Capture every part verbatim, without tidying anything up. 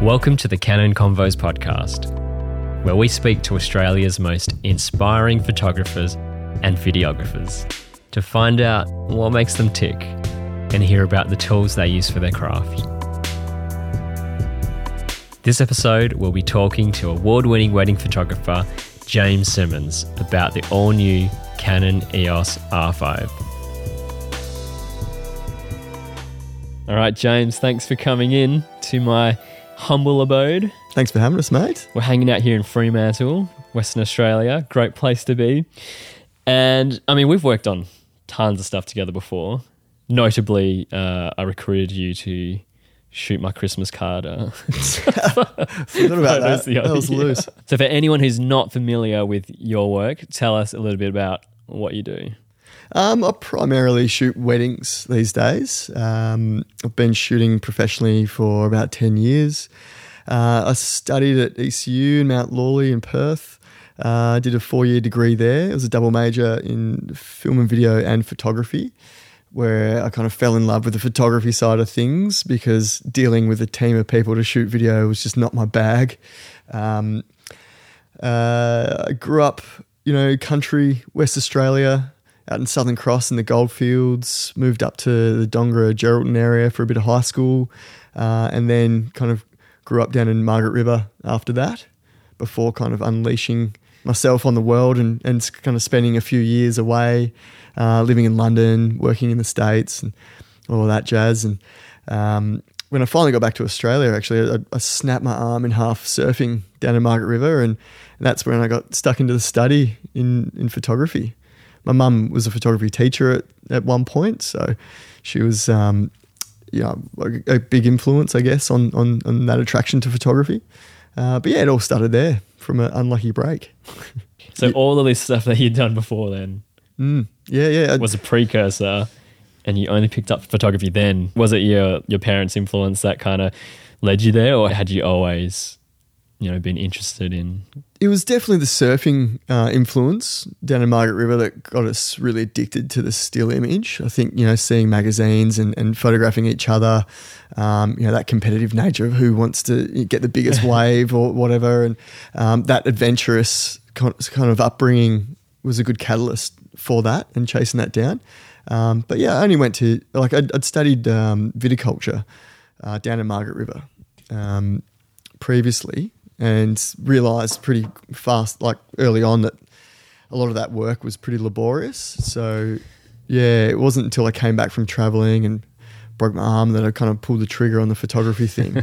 Welcome to the Canon Convos podcast, where we speak to Australia's most inspiring photographers and videographers to find out what makes them tick and hear about the tools they use for their craft. This episode, we'll be talking to award-winning wedding photographer James Simmons about the all-new Canon E O S R five. All right, James, thanks for coming in to my humble abode. Thanks for having us, mate. We're hanging out here in Fremantle, Western Australia. Great place to be. And, I mean, we've worked on tons of stuff together before. Notably, uh, I recruited you to shoot my Christmas card. Uh, Forgot about that. That was loose. So for anyone who's not familiar with your work, tell us a little bit about what you do. Um, I primarily shoot weddings these days. Um, I've been shooting professionally for about ten years. Uh, I studied at E C U in Mount Lawley in Perth. Uh, I did a four-year degree there. It was a double major in film and video and photography, where I kind of fell in love with the photography side of things because dealing with a team of people to shoot video was just not my bag. Um, uh, I grew up, you know, country, West Australia, out in Southern Cross in the goldfields, moved up to the Dongara, Geraldton area for a bit of high school, uh, and then kind of grew up down in Margaret River after that, before kind of unleashing myself on the world and, and kind of spending a few years away, uh, living in London, working in the States and all of that jazz. And um, when I finally got back to Australia, actually, I, I snapped my arm in half surfing down in Margaret River, and, and that's when I got stuck into the study in, in photography. My mum was a photography teacher at, at one point, so she was um, yeah, a, a big influence, I guess, on, on, on that attraction to photography. Uh, but yeah, it all started there from an unlucky break. So all of this stuff that you'd done before then mm, yeah, yeah. was a precursor, and you only picked up photography then. Was it your, your parents' influence that kind of led you there, or had you always, you know, been interested in? It was definitely the surfing uh, influence down in Margaret River that got us really addicted to the still image. I think, you know, seeing magazines and, and photographing each other, um, you know, that competitive nature of who wants to get the biggest wave or whatever, and um, that adventurous kind of upbringing was a good catalyst for that and chasing that down. Um, but yeah, I only went to, like, I'd, I'd studied um, viticulture uh, down in Margaret River um, previously, and realised pretty fast, like early on, that a lot of that work was pretty laborious. So yeah, it wasn't until I came back from travelling and broke my arm that I kind of pulled the trigger on the photography thing.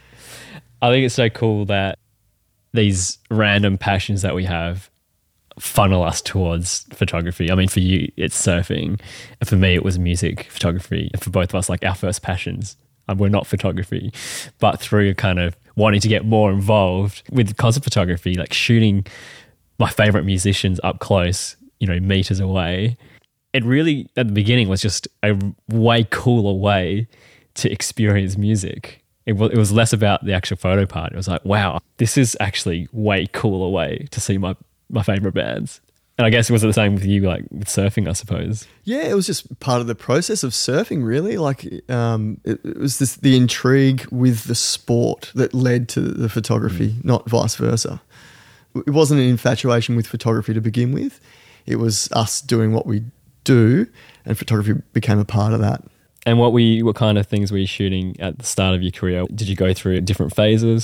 I think it's so cool that these random passions that we have funnel us towards photography. I mean, for you, it's surfing. And for me, it was music, photography. And for both of us, like our first passions, um, we're not photography, but through kind of wanting to get more involved with concert photography, like shooting my favourite musicians up close, you know, meters away. It really, at the beginning, was just a way cooler way to experience music. It was, it was less about the actual photo part. It was like, wow, this is actually way cooler way to see my, my favourite bands. And I guess it was the same with you, like with surfing, I suppose. Yeah, it was just part of the process of surfing, really. Like um, it, it was this, the intrigue with the sport that led to the photography, mm. not vice versa. It wasn't an infatuation with photography to begin with. It was us doing what we do, and photography became a part of that. And what we, what kind of things were you shooting at the start of your career? Did you go through different phases?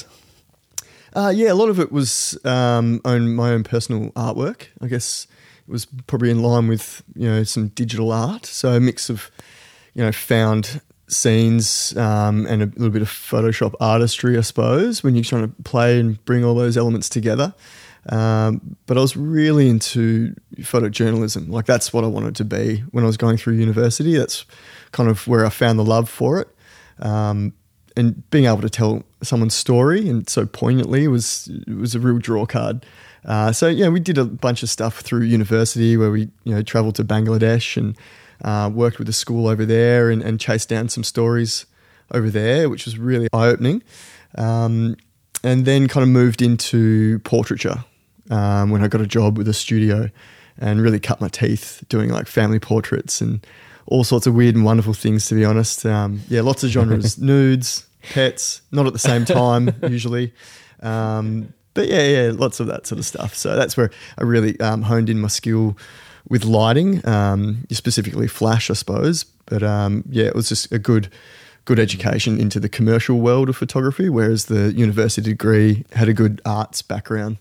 Uh, yeah, a lot of it was um, own my own personal artwork. I guess it was probably in line with, you know, some digital art. So a mix of, you know, found scenes um, and a little bit of Photoshop artistry, I suppose, when you're trying to play and bring all those elements together. Um, but I was really into photojournalism. Like, that's what I wanted to be when I was going through university. That's kind of where I found the love for it. Um, and being able to tell someone's story, and so poignantly, was was a real draw card. Uh, so yeah, we did a bunch of stuff through university where we, you know, travelled to Bangladesh and uh, worked with a school over there and, and chased down some stories over there, which was really eye-opening. Um, and then kind of moved into portraiture um, when I got a job with a studio, and really cut my teeth doing like family portraits and all sorts of weird and wonderful things, to be honest. Um, yeah, lots of genres, nudes, pets, not at the same time usually. Um, but yeah, yeah, lots of that sort of stuff. So that's where I really um, honed in my skill with lighting, um, specifically flash, I suppose. But um, yeah, it was just a good, good education into the commercial world of photography, whereas the university degree had a good arts background.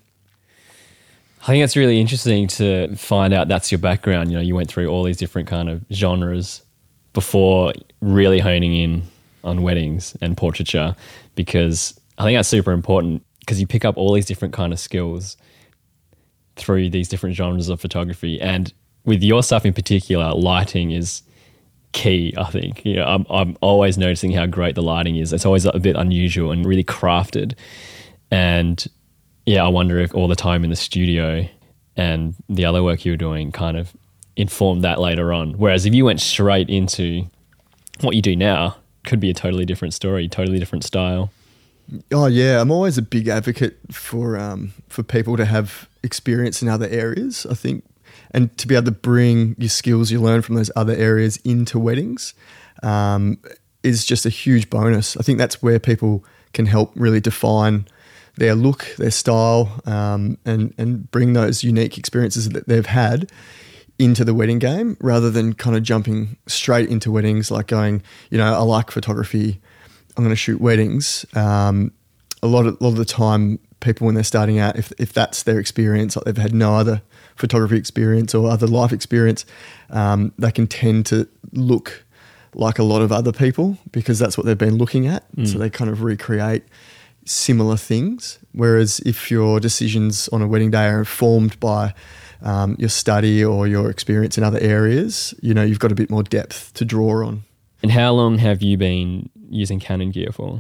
I think it's really interesting to find out that's your background. You know, you went through all these different kind of genres before really honing in on weddings and portraiture, because I think that's super important, because you pick up all these different kind of skills through these different genres of photography. And with your stuff in particular, lighting is key, I think. You know, I'm, I'm always noticing how great the lighting is. It's always a bit unusual and really crafted. And yeah, I wonder if all the time in the studio and the other work you were doing kind of informed that later on. Whereas if you went straight into what you do now, could be a totally different story, totally different style. Oh yeah, I'm always a big advocate for um, for people to have experience in other areas, I think, and to be able to bring your skills you learn from those other areas into weddings um, is just a huge bonus. I think that's where people can help really define their look, their style, um, and and bring those unique experiences that they've had into the wedding game, rather than kind of jumping straight into weddings, like going, you know, I like photography, I'm going to shoot weddings. Um, a lot of a lot of the time, people when they're starting out, if if that's their experience, like they've had no other photography experience or other life experience, um, they can tend to look like a lot of other people because that's what they've been looking at. Mm. So they kind of recreate similar things. Whereas if your decisions on a wedding day are informed by um, your study or your experience in other areas, you know, you've got a bit more depth to draw on. And how long have you been using Canon gear for?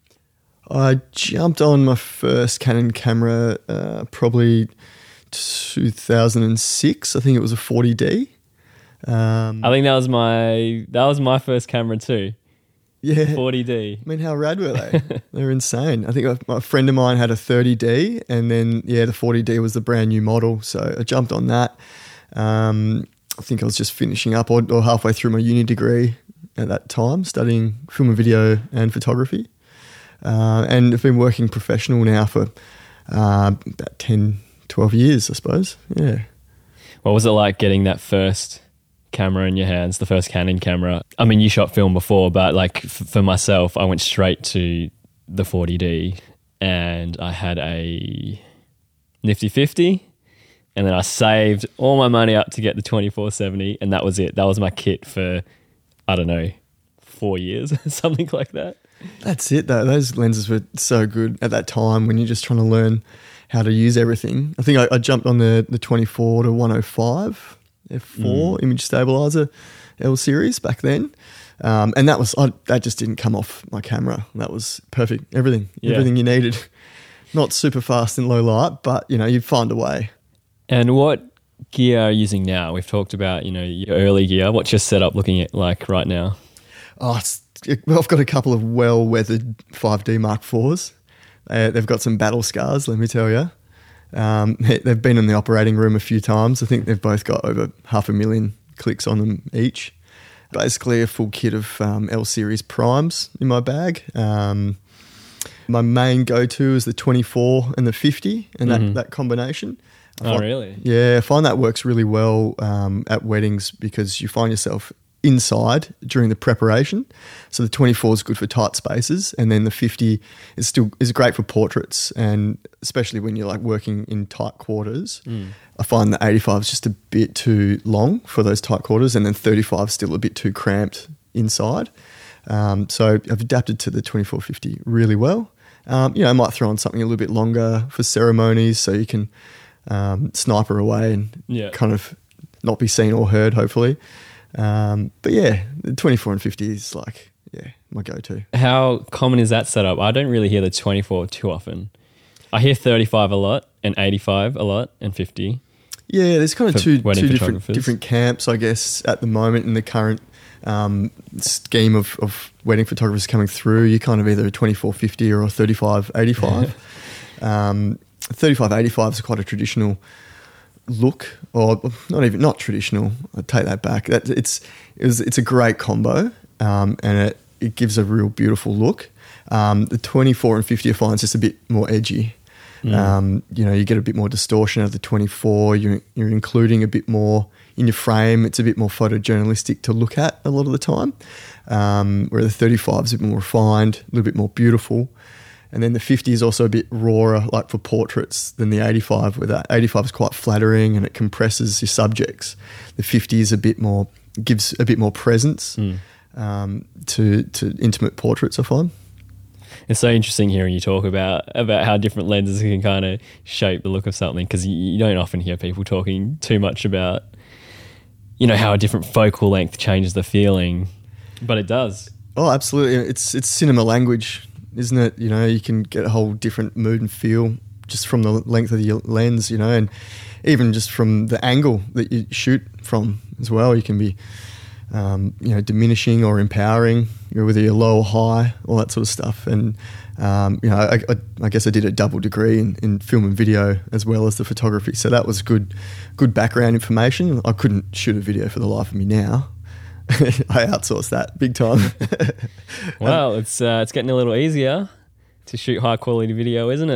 I jumped on my first Canon camera uh, probably two thousand six. I think it was a forty D. Um, I think that was my that was my first camera too. Yeah, forty D. I mean, how rad were they? They were insane. I think a, a friend of mine had a thirty D, and then yeah, the forty D was the brand new model. So I jumped on that. Um, I think I was just finishing up or, or halfway through my uni degree at that time, studying film and video and photography. Uh, and I've been working professional now for uh, about ten, twelve years, I suppose. Yeah. What was it like getting that first camera in your hands, the first Canon camera? I mean, you shot film before, but like f- for myself, I went straight to the forty D and I had a nifty fifty, and then I saved all my money up to get the twenty-four seventy, and that was it. That was my kit for, I don't know, four years, something like that. That's it though. Those lenses were so good at that time when you're just trying to learn how to use everything. I think I, I jumped on the, the twenty-four to one oh five F four mm. image stabilizer L series back then. Um, and that was, I, that just didn't come off my camera. That was perfect. Everything, yeah. everything you needed. Not super fast in low light, but you know, you'd find a way. And what gear are you using now? We've talked about, you know, your early gear. What's your setup looking at like right now? Oh, it's, well, I've got a couple of well-weathered five D Mark fours. Uh, they've got some battle scars, let me tell you. Um, they've been in the operating room a few times. I think they've both got over half a million clicks on them each. Basically a full kit of um, L series primes in my bag. Um, my main go-to is the twenty-four and the fifty, and that, mm-hmm. that combination. I oh, find, really? Yeah, I find that works really well um, at weddings because you find yourself inside during the preparation. So the twenty-four is good for tight spaces, and then the fifty is still is great for portraits, and especially when you're like working in tight quarters. Mm. I find the eighty-five is just a bit too long for those tight quarters, and then thirty-five is still a bit too cramped inside. Um, so I've adapted to the twenty-four fifty really well. Um, you know, I might throw on something a little bit longer for ceremonies so you can um, sniper away and yeah. kind of not be seen or heard, hopefully. Um, but yeah, the twenty-four and fifty is like, yeah, my go-to. How common is that setup? I don't really hear the twenty-four too often. I hear thirty-five a lot and eighty-five a lot and fifty. Yeah, there's kind of two, two different, different camps, I guess, at the moment in the current um, scheme of, of wedding photographers coming through. You're kind of either a twenty-four fifty or a thirty-five eighty-five. um, thirty-five eighty-five is quite a traditional look, or not even not traditional. I take that back. That it's it was, it's a great combo, um, and it it gives a real beautiful look. Um, the twenty-four and fifty I find is just a bit more edgy. Mm. Um, you know, you get a bit more distortion out of the twenty-four. You're, you're including a bit more in your frame. It's a bit more photojournalistic to look at a lot of the time. Um, where the thirty-five is a bit more refined, a little bit more beautiful. And then the fifty is also a bit rawer, like for portraits, than the eighty-five, where the eighty-five is quite flattering and it compresses your subjects. The fifty is a bit more, gives a bit more presence mm. um, to to intimate portraits, I find. It's so interesting hearing you talk about about how different lenses can kind of shape the look of something, because you, you don't often hear people talking too much about, you know, how a different focal length changes the feeling, but it does. Oh, absolutely. It's it's cinema language, isn't it? You know, you can get a whole different mood and feel just from the length of your lens, you know, and even just from the angle that you shoot from as well. You can be, um, you know, diminishing or empowering, you know, whether you're low or high, all that sort of stuff. And, um, you know, I, I, I guess I did a double degree in, in film and video as well as the photography. So that was good, good background information. I couldn't shoot a video for the life of me now. I outsourced that big time. Well, it's uh, it's getting a little easier to shoot high quality video, isn't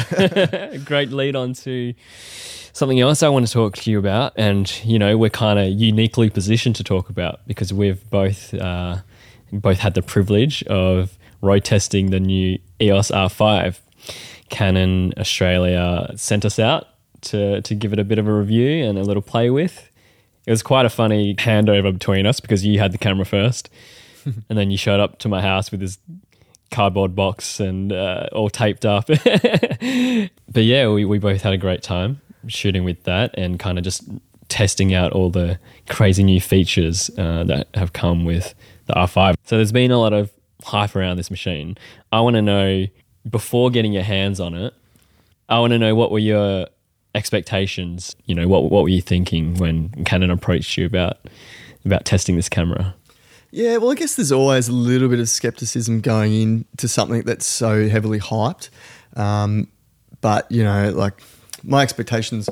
it? Great lead on to something else I want to talk to you about, and you know, we're kind of uniquely positioned to talk about because we've both uh, both had the privilege of road testing the new E O S R five. Canon Australia sent us out to to give it a bit of a review and a little play with. It was quite a funny handover between us because you had the camera first and then you showed up to my house with this cardboard box and uh, all taped up. But yeah, we, we both had a great time shooting with that and kind of just testing out all the crazy new features uh, that have come with the R five. So there's been a lot of hype around this machine. I want to know, before getting your hands on it, I want to know what were your expectations, you know, what what were you thinking when Canon approached you about about testing this camera? Yeah, well, I guess there's always a little bit of skepticism going into something that's so heavily hyped. Um, but, you know, like my expectations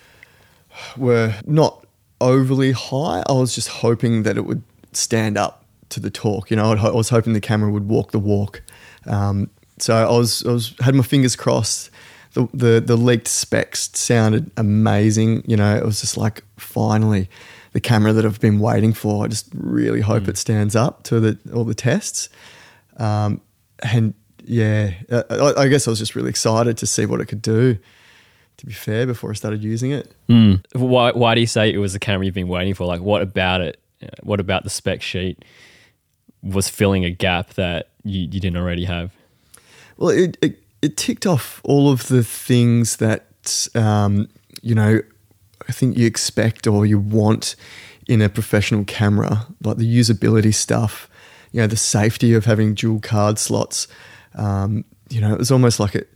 were not overly high. I was just hoping that it would stand up to the talk. You know, I'd, I was hoping the camera would walk the walk. Um, so I was, I was had my fingers crossed. The, the the leaked specs sounded amazing. You know, it was just like, finally, the camera that I've been waiting for. I just really hope mm. it stands up to the all the tests. Um, and yeah, I, I guess I was just really excited to see what it could do, to be fair, before I started using it. Mm. Why, why do you say it was the camera you've been waiting for? Like, what about it? What about the spec sheet was filling a gap that you, you didn't already have? Well, it, it It ticked off all of the things that, um, you know, I think you expect or you want in a professional camera, like the usability stuff, you know, the safety of having dual card slots. Um, you know, it was almost like it,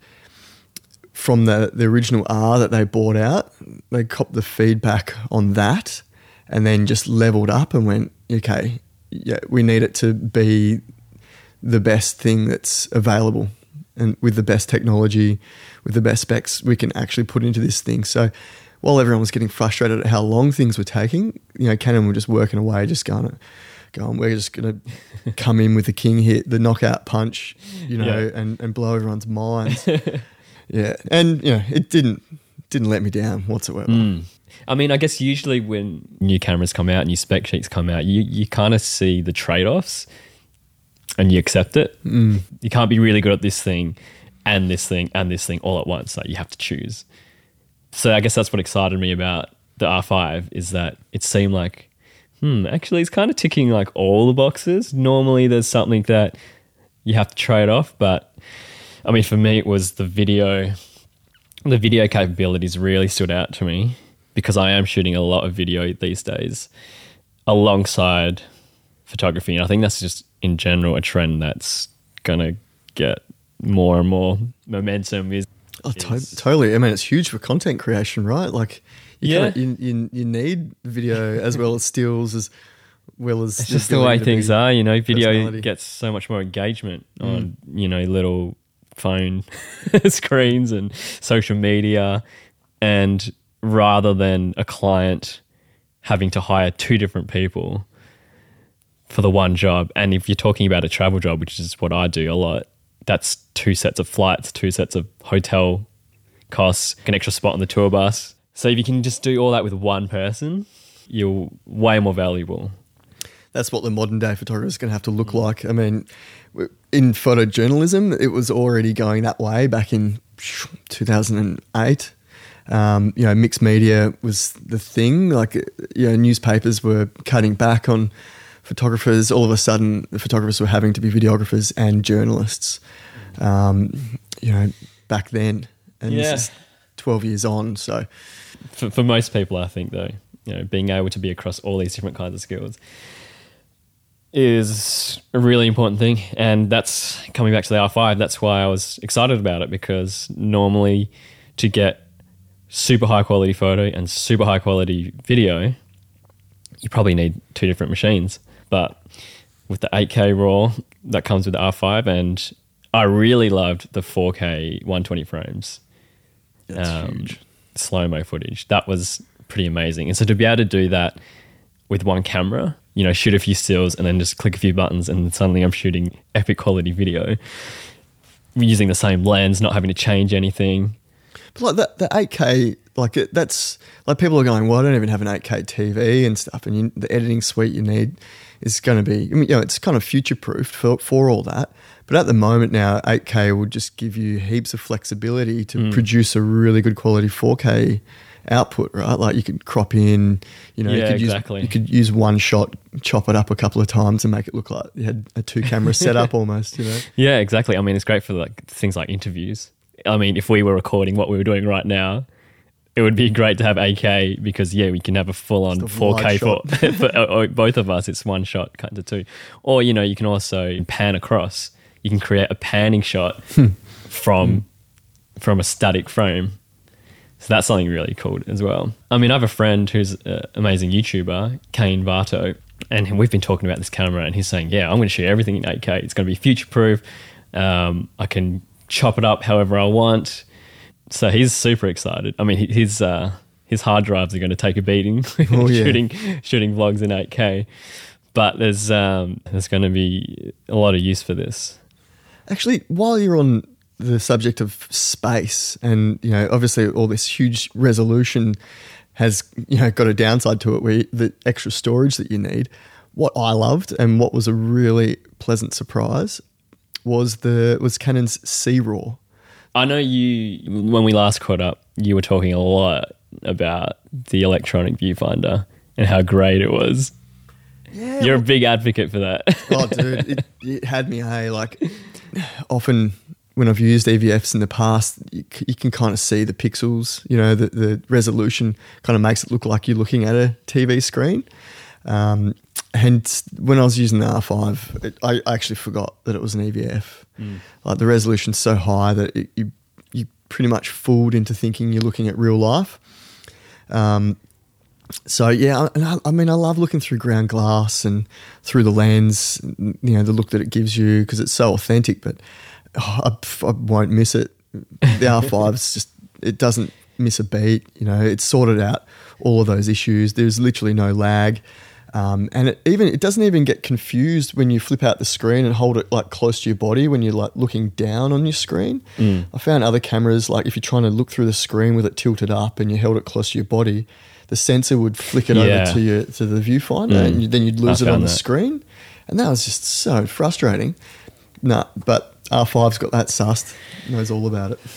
from the, the original R that they bought out, they copped the feedback on that and then just leveled up and went, okay, yeah, we need it to be the best thing that's available. And with the best technology, with the best specs we can actually put into this thing. So while everyone was getting frustrated at how long things were taking, you know, Canon were just working away, just going, going we're just going to come in with the king hit, the knockout punch, you know, yeah. and, and blow everyone's minds. Yeah. And, you know, it didn't didn't let me down whatsoever. Mm. I mean, I guess usually when new cameras come out, new spec sheets come out, you, you kind of see the trade-offs and you accept it. Mm. You can't be really good at this thing and this thing and this thing all at once. Like, you have to choose. So I guess that's what excited me about the R five, is that it seemed like, hmm, actually it's kind of ticking like all the boxes. Normally there's something that you have to trade off, but I mean, for me it was the video. The video capabilities really stood out to me because I am shooting a lot of video these days alongside photography. And I think that's just in general a trend that's going to get more and more momentum. Is, oh, to- is totally. I mean, it's huge for content creation, right? Like, you, yeah. you, you, you need video as well as stills, as well as... It's just the way things are, you know, video gets so much more engagement mm. on, you know, little phone screens and social media, and rather than a client having to hire two different people for the one job. And if you're talking about a travel job, which is what I do a lot, that's two sets of flights, two sets of hotel costs, an extra spot on the tour bus. So if you can just do all that with one person, you're way more valuable. That's what the modern day photographer is going to have to look like. I mean, in photojournalism, it was already going that way back in two thousand eight. Um, you know, mixed media was the thing. Like, you know, newspapers were cutting back on photographers. All of a sudden, the photographers were having to be videographers and journalists. Um, you know, back then, and yeah. this is twelve years on. So, for, for most people, I think though, you know, being able to be across all these different kinds of skills is a really important thing. And that's coming back to the R five. That's why I was excited about it, because normally to get super high quality photo and super high quality video, you probably need two different machines. But with the eight K RAW that comes with the R five, and I really loved the four K one twenty frames. That's um, huge. Slow-mo footage. That was pretty amazing. And so to be able to do that with one camera, you know, shoot a few stills and then just click a few buttons and suddenly I'm shooting epic quality video using the same lens, not having to change anything. But like that, the eight K, like it, that's like people are going, well, I don't even have an eight K T V and stuff, and you, the editing suite you need is going to be, I mean, you know, it's kind of future-proofed for, for all that. But at the moment now, eight K will just give you heaps of flexibility to mm. produce a really good quality four K output, right? Like you could crop in, you know, yeah, you could exactly. use you could use one shot, chop it up a couple of times, and make it look like you had a two camera setup almost, you know. Yeah, exactly. I mean, it's great for like things like interviews. I mean, if we were recording what we were doing right now, it would be great to have eight K because yeah, we can have a full on four K for, for or both of us. It's one shot cut to two, or you know, you can also pan across. You can create a panning shot from from a static frame. So that's something really cool as well. I mean, I have a friend who's an amazing YouTuber, Kane Varto, and we've been talking about this camera and he's saying, yeah, I'm going to shoot everything in eight K. It's going to be future-proof. Um, I can chop it up however I want. So he's super excited. I mean, his uh, his hard drives are going to take a beating oh, yeah. shooting shooting vlogs in eight K. But there's um, there's going to be a lot of use for this. Actually, while you're on the subject of space, and you know, obviously all this huge resolution has, you know, got a downside to it, where the extra storage that you need. What I loved and what was a really pleasant surprise was the was Canon's C RAW. I know you, when we last caught up, you were talking a lot about the electronic viewfinder and how great it was. Yeah, You're well, a big advocate for that. Oh, dude, it, it had me, hey, like often when I've used E V Fs in the past, you, you can kind of see the pixels, you know, the, the resolution kind of makes it look like you're looking at a T V screen. Um, and when I was using the R five, it, I actually forgot that it was an E V F. Mm. Like the resolution's so high that it, you you pretty much fooled into thinking you're looking at real life. Um, so yeah, and I, I mean, I love looking through ground glass and through the lens, you know, the look that it gives you because it's so authentic. But oh, I, I won't miss it. The R five is just, it doesn't miss a beat. You know, it's sorted out all of those issues. There's literally no lag. Um, and it even it doesn't even get confused when you flip out the screen and hold it like close to your body when you're like looking down on your screen. Mm. I found other cameras, like if you're trying to look through the screen with it tilted up and you held it close to your body, the sensor would flick it yeah. over to your to the viewfinder, mm. and you, then you'd lose I it on the that. screen, and that was just so frustrating. No, nah, but R five's got that sussed, knows all about it.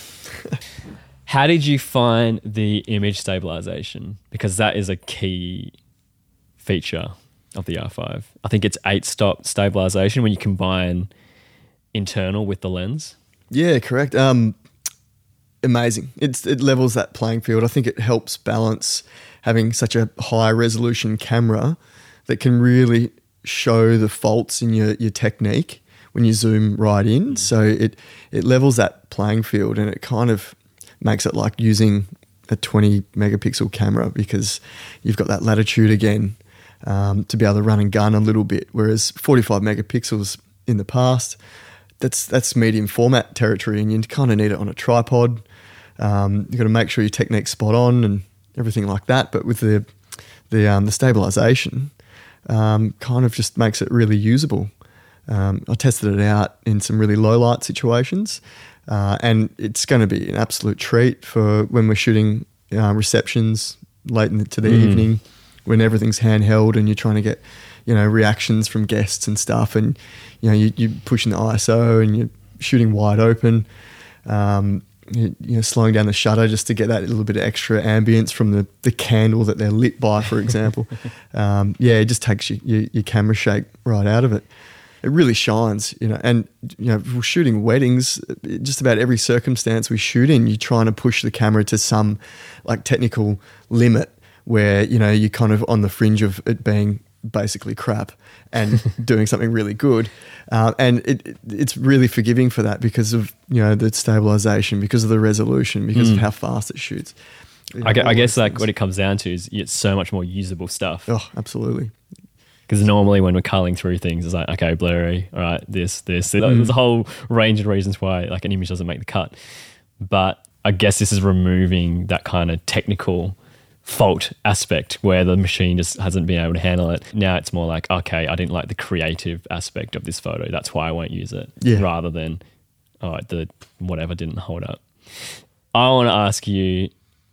How did you find the image stabilization? Because that is a key feature of the R five. I think it's eight stop stabilization when you combine internal with the lens. Yeah, correct. Um, amazing. It's it levels that playing field. I think it helps balance having such a high resolution camera that can really show the faults in your, your technique when you zoom right in. So it it levels that playing field, and it kind of makes it like using a twenty megapixel camera because you've got that latitude again. Um, to be able to run and gun a little bit, whereas forty-five megapixels in the past, that's that's medium format territory, and you kind of need it on a tripod. Um, you've got to make sure your technique's spot on and everything like that. But with the the um, the stabilization, um, kind of just makes it really usable. Um, I tested it out in some really low light situations, uh, and it's going to be an absolute treat for when we're shooting uh, receptions late into the mm. evening, when everything's handheld and you're trying to get, you know, reactions from guests and stuff, and you know you, you're pushing the I S O and you're shooting wide open. Um, you, you know, slowing down the shutter just to get that little bit of extra ambience from the, the candle that they're lit by, for example. um, yeah, it just takes you, your, your camera shake right out of it. It really shines, you know. And you know, we're shooting weddings. Just about every circumstance we shoot in, you're trying to push the camera to some like technical limit where you know you're kind of on the fringe of it being basically crap and doing something really good, uh, and it, it it's really forgiving for that because of you know the stabilization, because of the resolution, because mm. of how fast it shoots. You know, I, I guess like what it comes down to is it's so much more usable stuff. Oh, absolutely. Because normally when we're culling through things, it's like, okay, blurry, all right, this, this. Mm. There's a whole range of reasons why like an image doesn't make the cut. But I guess this is removing that kind of technical fault aspect where the machine just hasn't been able to handle it. Now it's more like, okay, I didn't like the creative aspect of this photo. That's why I won't use it. Yeah. Rather than, all right, the whatever didn't hold up. I want to ask you,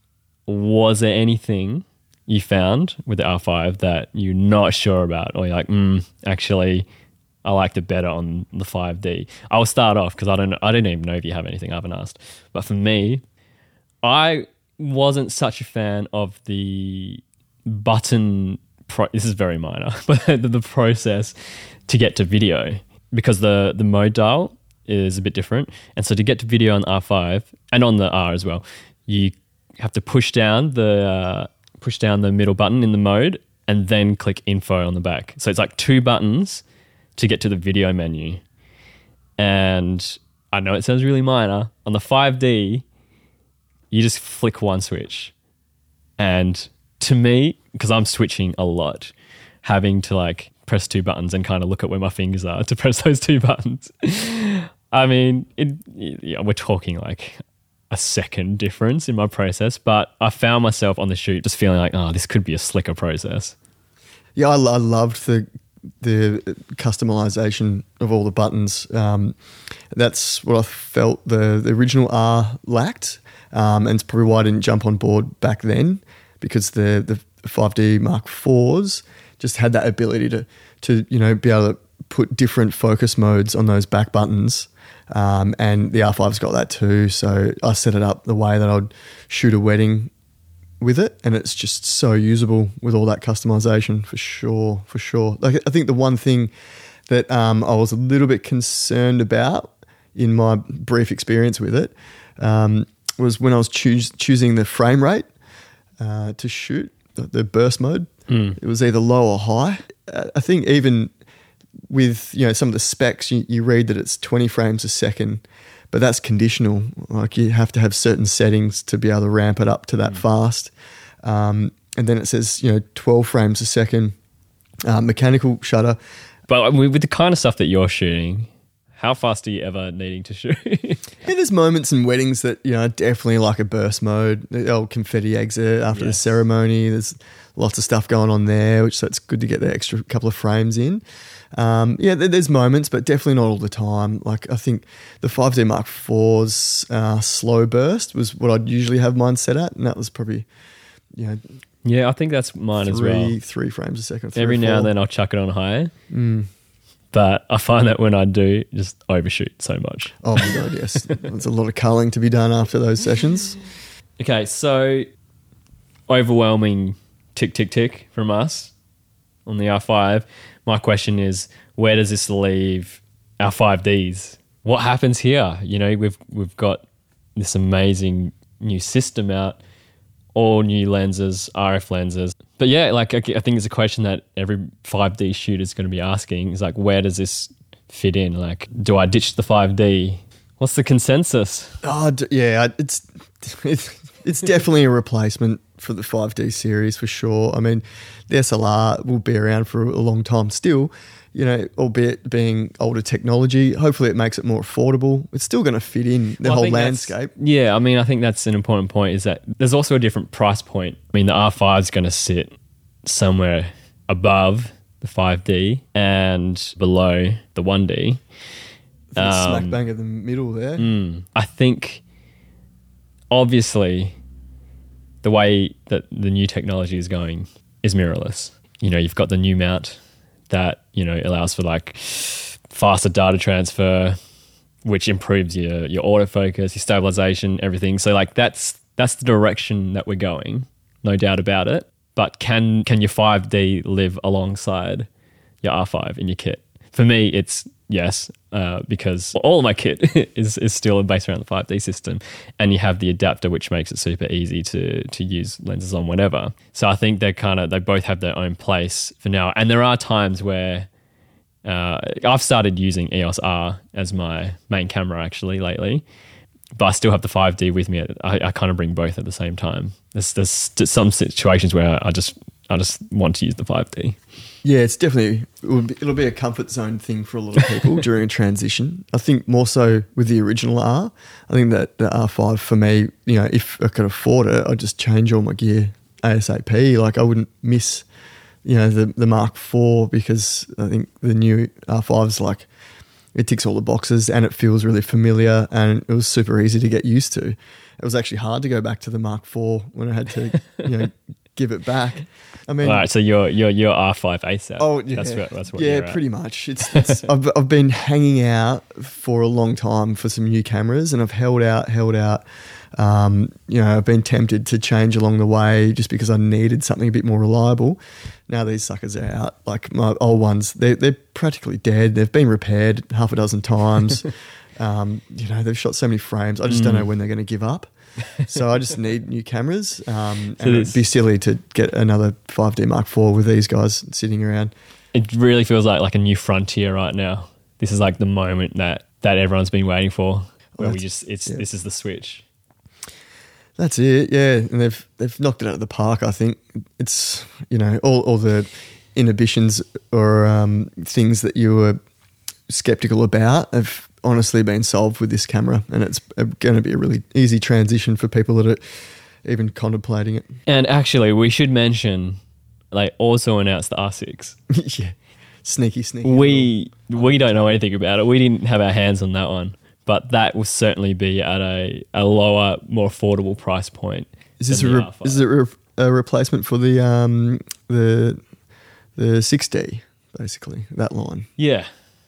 was there anything you found with the R five that you're not sure about, or you're like, mm, actually, I liked it better on the five D? I'll start off because I don't, I don't even know if you have anything. I haven't asked. But for me, I wasn't such a fan of the button. Pro- this is very minor, but the, the process to get to video, because the the mode dial is a bit different, and so to get to video on R five and on the R as well, you have to push down the. Uh, push down the middle button in the mode and then click info on the back. So it's like two buttons to get to the video menu. And I know it sounds really minor. On the five D, you just flick one switch. And to me, because I'm switching a lot, having to like press two buttons and kind of look at where my fingers are to press those two buttons. I mean, it, yeah, we're talking like a second difference in my process, but I found myself on the shoot just feeling like, oh, this could be a slicker process. Yeah, I, I loved the the customization of all the buttons. Um, that's what I felt the, the original R lacked, um, and it's probably why I didn't jump on board back then, because the the five D Mark fours just had that ability to to you know be able to put different focus modes on those back buttons. Um, and the R five's got that too. So I set it up the way that I'd shoot a wedding with it, and it's just so usable with all that customization for sure, for sure. Like I think the one thing that um, I was a little bit concerned about in my brief experience with it um, was when I was choos- choosing the frame rate uh, to shoot, the, the burst mode. Mm. It was either low or high. I think even with you know some of the specs, you, you read that it's twenty frames a second, but that's conditional. Like you have to have certain settings to be able to ramp it up to that mm. fast. Um, and then it says you know twelve frames a second, uh, mechanical shutter. But with the kind of stuff that you're shooting, how fast are you ever needing to shoot? Yeah, there's moments in weddings that you know definitely like a burst mode. The old confetti exit after yes. the ceremony. There's lots of stuff going on there, which so it's good to get the extra couple of frames in. Um, yeah, there's moments, but definitely not all the time. Like I think the five D Mark four's uh, slow burst was what I'd usually have mine set at, and that was probably, you know, yeah, I think that's mine three, as well. Three frames a second. Every now and then I'll chuck it on higher, mm. but I find that when I do, just overshoot so much. Oh my god, yes, there's a lot of culling to be done after those sessions. Okay, so overwhelming tick tick tick from us on the R five. My question is, where does this leave our five Ds? What happens here? You know, we've we've got this amazing new system out, all new lenses, R F lenses. But yeah, like I think it's a question that every five D shooter is going to be asking. Is like, where does this fit in? Like, do I ditch the five D? What's the consensus? Oh, yeah, it's it's it's definitely a replacement for the five D series for sure. I mean, the S L R will be around for a long time still, you know, albeit being older technology. Hopefully it makes it more affordable. It's still going to fit in the well, whole landscape. Yeah, I mean, I think that's an important point, is that there's also a different price point. I mean, the R five is going to sit somewhere above the five D, and below the one D. Um, smack bang in the middle there. Mm, I think, obviously, the way that the new technology is going is mirrorless. You know, you've got the new mount that, you know, allows for like faster data transfer, which improves your your autofocus, your stabilization, everything. So like that's that's the direction that we're going, no doubt about it. But can can your five D live alongside your R five in your kit? For me, it's yes, uh, because all of my kit is is still based around the five D system, and you have the adapter, which makes it super easy to to use lenses on whenever. So I think they kind of they both have their own place for now. And there are times where uh, I've started using E O S R as my main camera actually lately, but I still have the five D with me. I, I kind of bring both at the same time. There's there's some situations where I just I just want to use the five D. Yeah, it's definitely, it'll be, it'll be a comfort zone thing for a lot of people during a transition. I think more so with the original R. I think that the R five for me, you know, if I could afford it, I'd just change all my gear ASAP. Like I wouldn't miss, you know, the, the Mark four because I think the new R five's like, it ticks all the boxes and it feels really familiar and it was super easy to get used to. It was actually hard to go back to the Mark four when I had to, you know, give it back. I mean, all right, so you're you're you're R five ASAP. Oh yeah, that's what that's what. Yeah, you're pretty much. It's, it's I've I've been hanging out for a long time for some new cameras, and I've held out, held out. Um, you know, I've been tempted to change along the way just because I needed something a bit more reliable. Now these suckers are out. Like my old ones, they they're practically dead. They've been repaired half a dozen times. um, you know, they've shot so many frames. I just mm. don't know when they're going to give up. So I just need new cameras, um, and it'd be silly to get another five D Mark four with these guys sitting around. It really feels like like a new frontier right now. This is like the moment that, that everyone's been waiting for, where well, we just it's yeah. this is the switch. That's it, yeah. And they've they've knocked it out of the park. I think it's, you know, all all the inhibitions or um, things that you were skeptical about have honestly been solved with this camera, and it's going to be a really easy transition for people that are even contemplating it. And actually, we should mention, like, also announced the R six. Yeah, sneaky, sneaky. We we don't know anything about it. We didn't have our hands on that one, but that will certainly be at a, a lower, more affordable price point. Is this a re- is it a, re- a replacement for the um the the six D basically, that line? Yeah.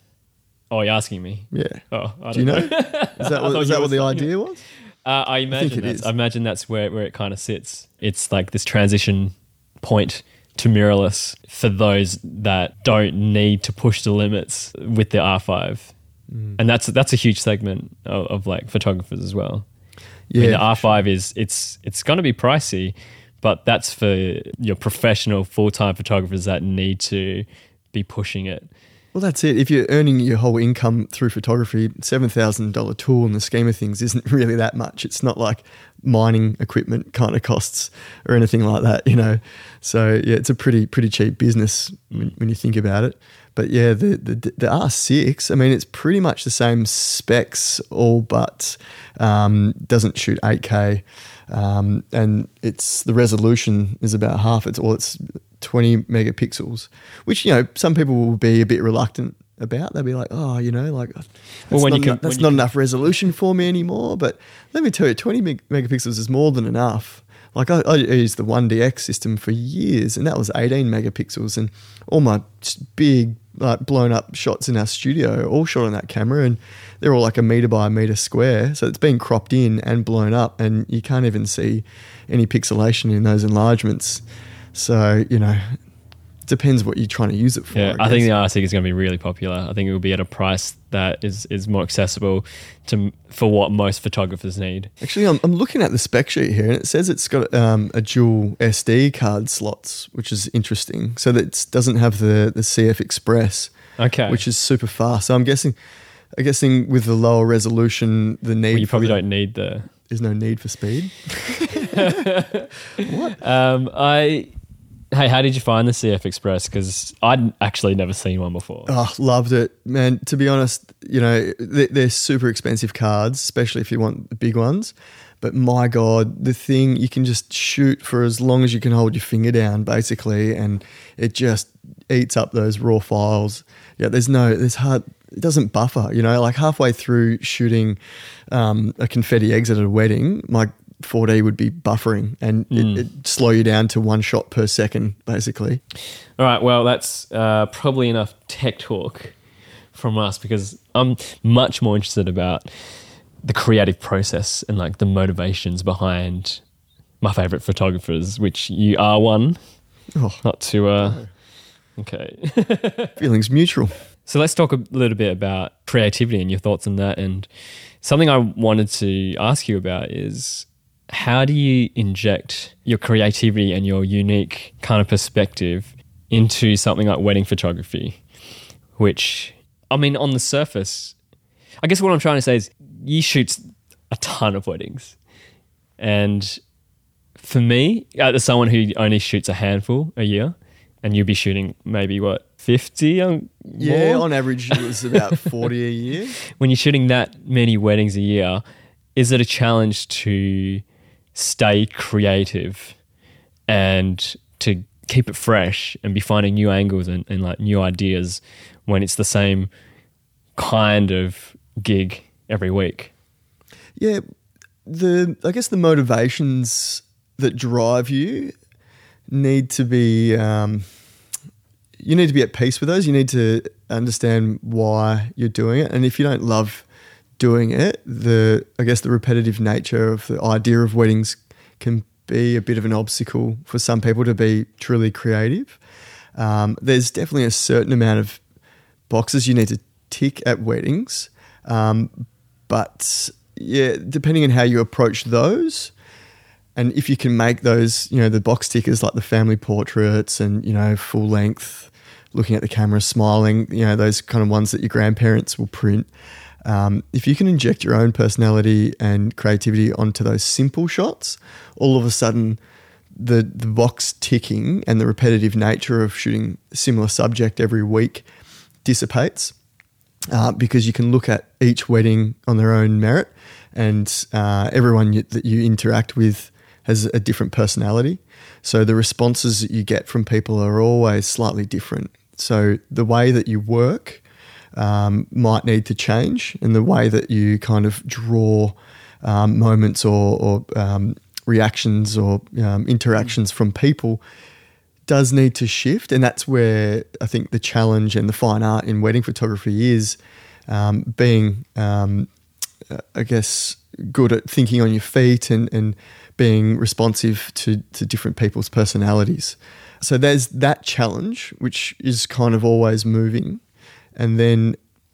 Oh, you're asking me? Yeah. Oh, I don't Do you know? know? Is that, what, is that what the idea was? Uh, I imagine I, think it is. I imagine that's where, where it kind of sits. It's like this transition point to mirrorless for those that don't need to push the limits with the R five. Mm. And that's that's a huge segment of, of like photographers as well. Yeah, I mean, the R five sure. is it's it's going to be pricey, but that's for your professional full-time photographers that need to be pushing it. Well, that's it. If you're earning your whole income through photography, seven thousand dollars tool in the scheme of things isn't really that much. It's not like mining equipment kind of costs or anything like that, you know. So, yeah, it's a pretty pretty cheap business when, when you think about it. But, yeah, the, the the R six, I mean, it's pretty much the same specs, all but um, doesn't shoot eight K. Um, and it's the resolution is about half. It's all it's twenty megapixels, which, you know, some people will be a bit reluctant about. They'll be like, oh, you know, like that's well, when not, you can, that's when not you enough can. resolution for me anymore. But let me tell you, twenty meg- megapixels is more than enough. Like I, I used the one D X system for years, and that was eighteen megapixels, and all my big like blown up shots in our studio all shot on that camera, and they're all like a meter by a meter square. So it's been cropped in and blown up, and you can't even see any pixelation in those enlargements. So, you know, it depends what you're trying to use it for. Yeah, I, I think the R six is going to be really popular. I think it will be at a price that is, is more accessible to for what most photographers need. Actually, I'm, I'm looking at the spec sheet here, and it says it's got um, a dual S D card slots, which is interesting. So that it doesn't have the, the C F Express, okay, which is super fast. So I'm guessing, I'm guessing with the lower resolution, the need well, you probably the, don't need the. There's no need for speed. What? Um, I. Hey, how did you find the C F Express? Because I'd actually never seen one before. Oh, loved it, man. To be honest, you know, they're, they're super expensive cards, especially if you want the big ones. But my God, the thing, you can just shoot for as long as you can hold your finger down, basically, and it just eats up those raw files. Yeah, there's no, there's hard, it doesn't buffer, you know, like halfway through shooting um, a confetti exit at a wedding, my four D would be buffering and mm. it, it'd slow you down to one shot per second, basically. All right, well, that's uh, probably enough tech talk from us, because I'm much more interested about the creative process and like the motivations behind my favorite photographers, which you are one. Oh, not to, uh, no. Okay. Feelings mutual. So let's talk a little bit about creativity and your thoughts on that. And something I wanted to ask you about is, how do you inject your creativity and your unique kind of perspective into something like wedding photography, which, I mean, on the surface, I guess what I'm trying to say is you shoot a ton of weddings. And for me, as someone who only shoots a handful a year, and you'll be shooting maybe, what, fifty? More? Yeah, on average it was about forty a year. When you're shooting that many weddings a year, is it a challenge to stay creative and to keep it fresh and be finding new angles and, and like new ideas when it's the same kind of gig every week? Yeah, the I guess the motivations that drive you need to be um, you need to be at peace with those. You need to understand why you're doing it, and if you don't love doing it, the I guess the repetitive nature of the idea of weddings can be a bit of an obstacle for some people to be truly creative. Um, there's definitely a certain amount of boxes you need to tick at weddings, um, but yeah, depending on how you approach those, and if you can make those, you know, the box tickers like the family portraits and, you know, full length, looking at the camera, smiling, you know, those kind of ones that your grandparents will print. Um, if you can inject your own personality and creativity onto those simple shots, all of a sudden the, the box ticking and the repetitive nature of shooting a similar subject every week dissipates, uh, because you can look at each wedding on their own merit, and uh, everyone you, that you interact with has a different personality. So the responses that you get from people are always slightly different. So the way that you work um, might need to change, and the way that you kind of draw um, moments or, or um, reactions or um, interactions from people does need to shift. And that's where I think the challenge and the fine art in wedding photography is um, being, um, I guess, good at thinking on your feet and, and being responsive to, to different people's personalities. So there's that challenge, which is kind of always moving. And then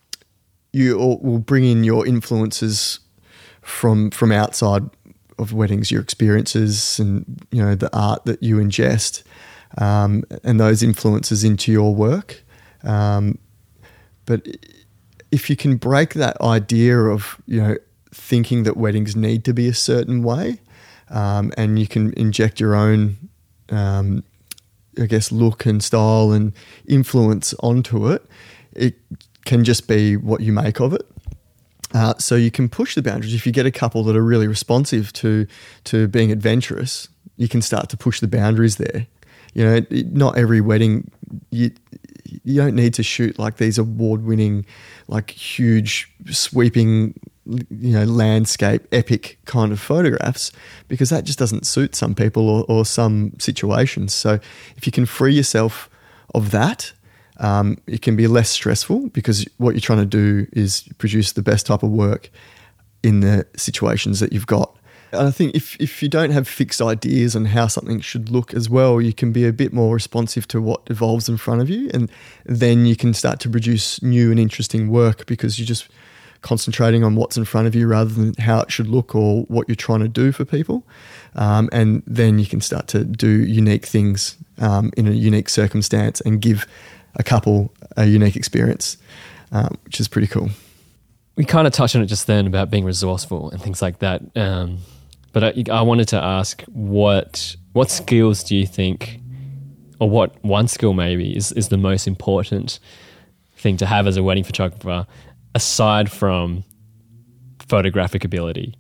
you will bring in your influences from from outside of weddings, your experiences and, you know, the art that you ingest, um, and those influences into your work. Um, but if you can break that idea of, you know, thinking that weddings need to be a certain way, um, and you can inject your own, um, I guess, look and style and influence onto it, it can just be what you make of it. Uh, so you can push the boundaries. If you get a couple that are really responsive to to being adventurous, you can start to push the boundaries there. You know, not every wedding, you you don't need to shoot like these award-winning, like huge, sweeping, you know, landscape, epic kind of photographs, because that just doesn't suit some people or, or some situations. So if you can free yourself of that, um, it can be less stressful, because what you're trying to do is produce the best type of work in the situations that you've got. And I think if, if you don't have fixed ideas on how something should look as well, you can be a bit more responsive to what evolves in front of you, and then you can start to produce new and interesting work, because you're just concentrating on what's in front of you rather than how it should look or what you're trying to do for people. Um, and then you can start to do unique things um, in a unique circumstance and give a couple a unique experience, um, which is pretty cool. We kind of touched on it just then about being resourceful and things like that. Um, but I, I wanted to ask, what what skills do you think, or what one skill maybe is, is the most important thing to have as a wedding photographer, aside from photographic ability?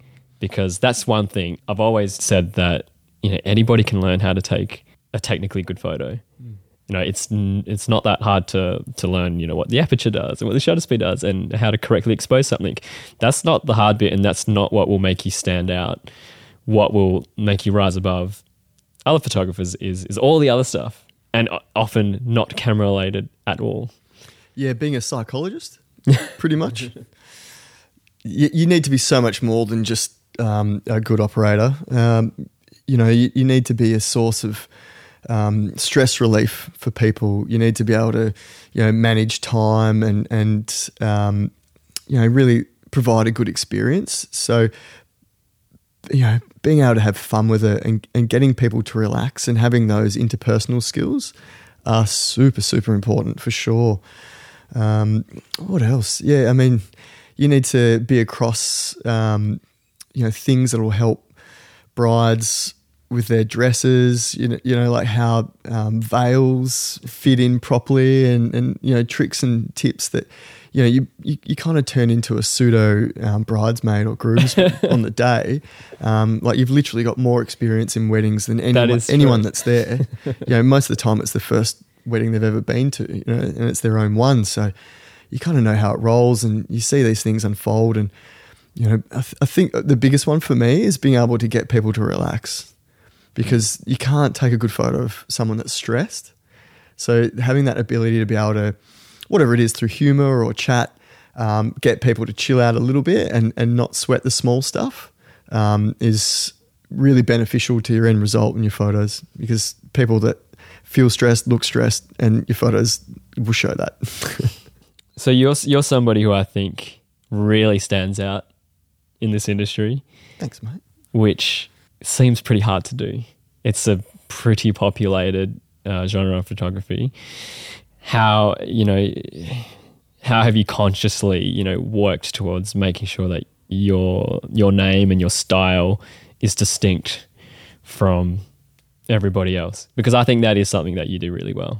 because that's one thing. I've always said that, you know, anybody can learn how to take a technically good photo. Mm. You know, it's it's not that hard to to learn, you know, what the aperture does and what the shutter speed does and how to correctly expose something. That's not the hard bit, and that's not what will make you stand out. What will make you rise above other photographers is is all the other stuff, and often not camera related at all. Yeah, being a psychologist, pretty much. you, you need to be so much more than just um, a good operator. Um, you know, you, you need to be a source of Um, stress relief for people. You need to be able to, you know, manage time and and um, you know, really provide a good experience. So, you know, being able to have fun with it and, and getting people to relax and having those interpersonal skills are super super important for sure. Um, what else? Yeah, I mean, you need to be across, um, you know, things that will help brides with their dresses, you know, you know, like how um, veils fit in properly, and, and you know, tricks and tips that, you know, you you, you kind of turn into a pseudo um, bridesmaid or groomsman on the day. Um, like you've literally got more experience in weddings than anyone, that anyone that's there. You know, most of the time it's the first wedding they've ever been to, you know, and it's their own one. So you kind of know how it rolls, and you see these things unfold. And you know, I, th- I think the biggest one for me is being able to get people to relax. Because you can't take a good photo of someone that's stressed. So having that ability to be able to, whatever it is, through humor or chat, um, get people to chill out a little bit and, and not sweat the small stuff um, is really beneficial to your end result in your photos, because people that feel stressed, look stressed, and your photos will show that. So you're you're somebody who I think really stands out in this industry. Thanks, mate. Which seems pretty hard to do. It's a pretty populated uh, genre of photography. How, you know, how have you consciously, you know, worked towards making sure that your your name and your style is distinct from everybody else? Because I think that is something that you do really well.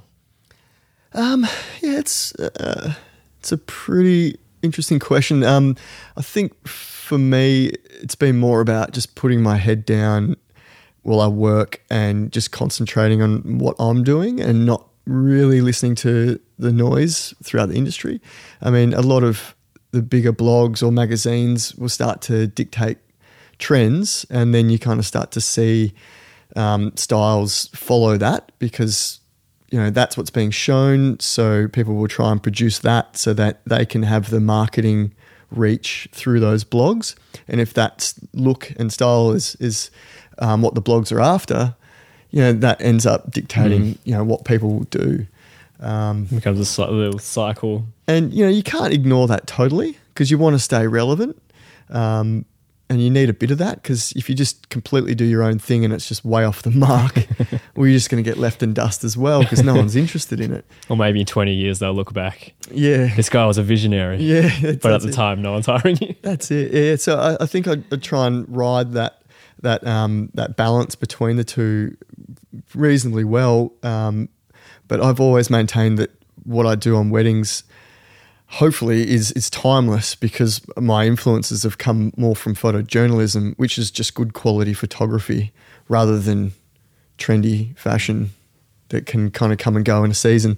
Um, yeah, it's uh, it's a pretty interesting question. Um, I think for me, it's been more about just putting my head down while I work and just concentrating on what I'm doing and not really listening to the noise throughout the industry. I mean, a lot of the bigger blogs or magazines will start to dictate trends, and then you kind of start to see um, styles follow that, because you know that's what's being shown. So people will try and produce that so that they can have the marketing reach through those blogs. And if that look and style is is um, what the blogs are after, you know, that ends up dictating mm. you know what people do. Um, it becomes a sli- little cycle, and you know you can't ignore that totally, because you want to stay relevant, um, and you need a bit of that, because if you just completely do your own thing and it's just way off the mark, well, you're just going to get left in dust as well, because no one's interested in it. Or maybe in twenty years they'll look back. Yeah, this guy was a visionary. Yeah, but at the it. time, no one's hiring you. That's it. Yeah, so I, I think I'd, I'd try and ride that that um, that balance between the two reasonably well. Um, but I've always maintained that what I do on weddings, hopefully, is is timeless, because my influences have come more from photojournalism, which is just good quality photography rather than trendy fashion that can kind of come and go in a season.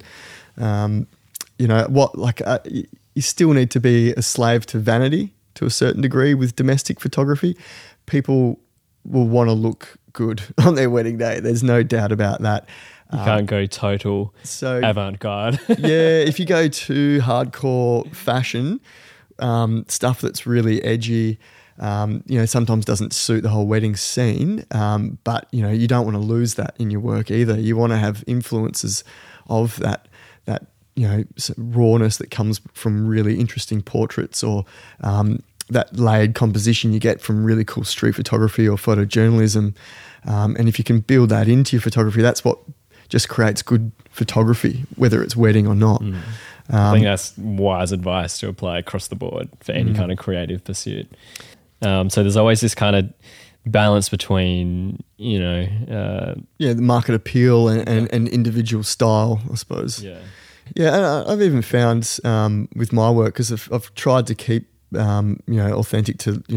Um, you know what? Like uh, you still need to be a slave to vanity to a certain degree with domestic photography. People will want to look good on their wedding day. There's no doubt about that. You can't um, go total so, avant-garde. Yeah, if you go too hardcore fashion, um, stuff that's really edgy, um, you know, sometimes doesn't suit the whole wedding scene. Um, but, you know, you don't want to lose that in your work either. You want to have influences of that, that you know, rawness that comes from really interesting portraits, or um, that layered composition you get from really cool street photography or photojournalism. Um, and if you can build that into your photography, that's what just creates good photography, whether it's wedding or not. Mm. Um, I think that's wise advice to apply across the board for any mm. kind of creative pursuit. Um, so there's always this kind of balance between, you know... Uh, yeah, the market appeal and, and, and individual style, I suppose. Yeah. Yeah, and I've even found um, with my work, because I've, I've tried to keep, um, you know, authentic to, you know,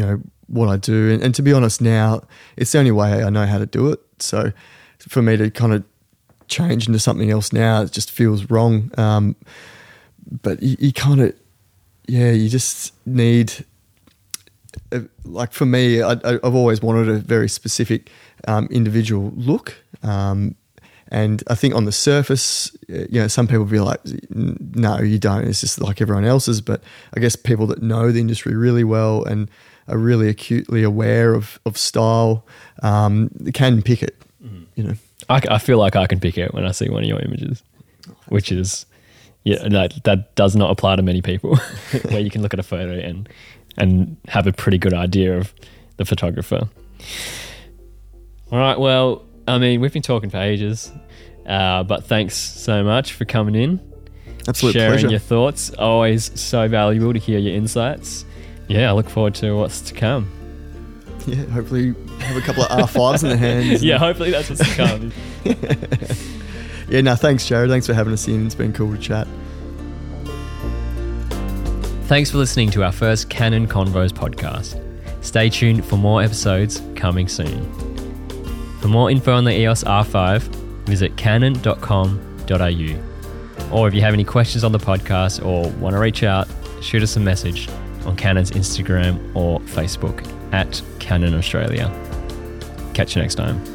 what I do. And, and to be honest now, it's the only way I know how to do it. So for me to kind of change into something else now, it just feels wrong. Um, but you, you kind of, yeah, you just need, uh, like for me, I, I, I've always wanted a very specific um, individual look. Um, and I think on the surface, you know, some people be like, no, you don't. It's just like everyone else's. But I guess people that know the industry really well and are really acutely aware of, of style um, can pick it, mm. you know. I, I feel like I can pick it when I see one of your images, which is, yeah, that, that does not apply to many people, where you can look at a photo and and have a pretty good idea of the photographer. All right, well, I mean, we've been talking for ages, uh, but thanks so much for coming in. Absolute sharing pleasure. your thoughts. Always so valuable to hear your insights. Yeah, I look forward to what's to come. Yeah, hopefully have a couple of R fives in the hands. Yeah, hopefully that's what's to come. Yeah, no, thanks, Jared. Thanks for having us in. It's been cool to chat. Thanks for listening to our first Canon Convos podcast. Stay tuned for more episodes coming soon. For more info on the E O S R five, visit canon dot com dot a u. Or if you have any questions on the podcast or want to reach out, shoot us a message on Canon's Instagram or Facebook at Canon Australia. Catch you next time.